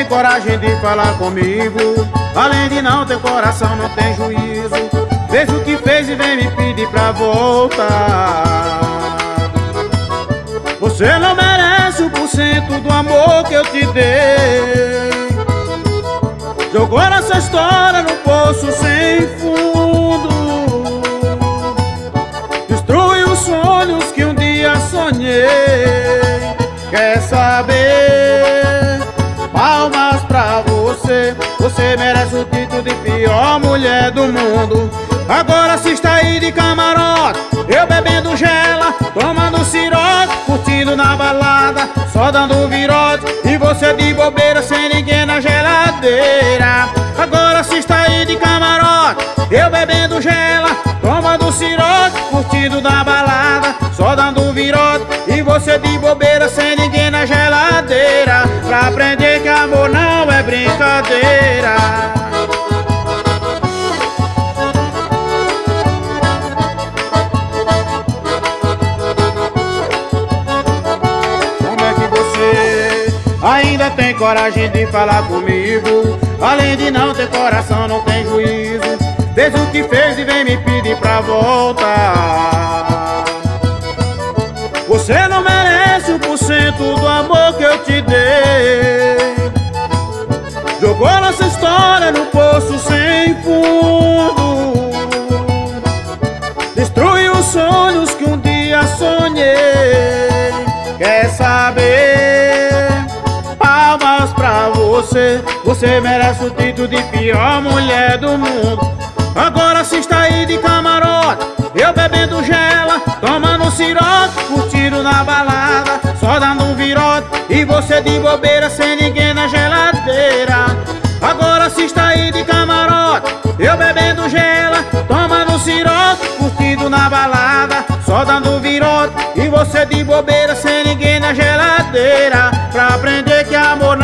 tem coragem de falar comigo. Além de não ter coração, não tem juízo. Fez o que fez e vem me pedir pra voltar. Você não merece 1% do amor que eu te dei. Jogou nossa história no poço sem fundo. Destruiu os sonhos que um dia sonhei. Quer saber? Palmas pra você. Você merece o título de pior mulher do mundo. Agora assista aí de camarote, eu bebendo gela, tomando cirote, curtindo na balada, só dando virote, e você de bobeira sem ninguém na geladeira. Agora assista aí de camarote, eu bebendo gela, tomando cirote, curtindo na balada, só dando virote, e você de bobeira sem ninguém na geladeira. Pra aprender que amor não é brincadeira. Ainda tem coragem de falar comigo. Além de não ter coração, não tem juízo. Fez o que fez e vem me pedir pra voltar. Você não merece 1% do amor que eu te dei. Jogou nossa história no poço sem fundo. Destruiu os sonhos que um dia sonhei. Quer saber? Palmas pra você. Você merece o título de pior mulher do mundo. Agora assista aí de camarote, eu bebendo gela, tomando cirote, curtindo na balada, só dando um virote, e você de bobeira sem ninguém na geladeira. Agora assista aí de camarote, eu bebendo gela, tomando cirote, curtindo na balada, só dando virote, e você de bobeira sem ninguém na geladeira. Pra aprender que amor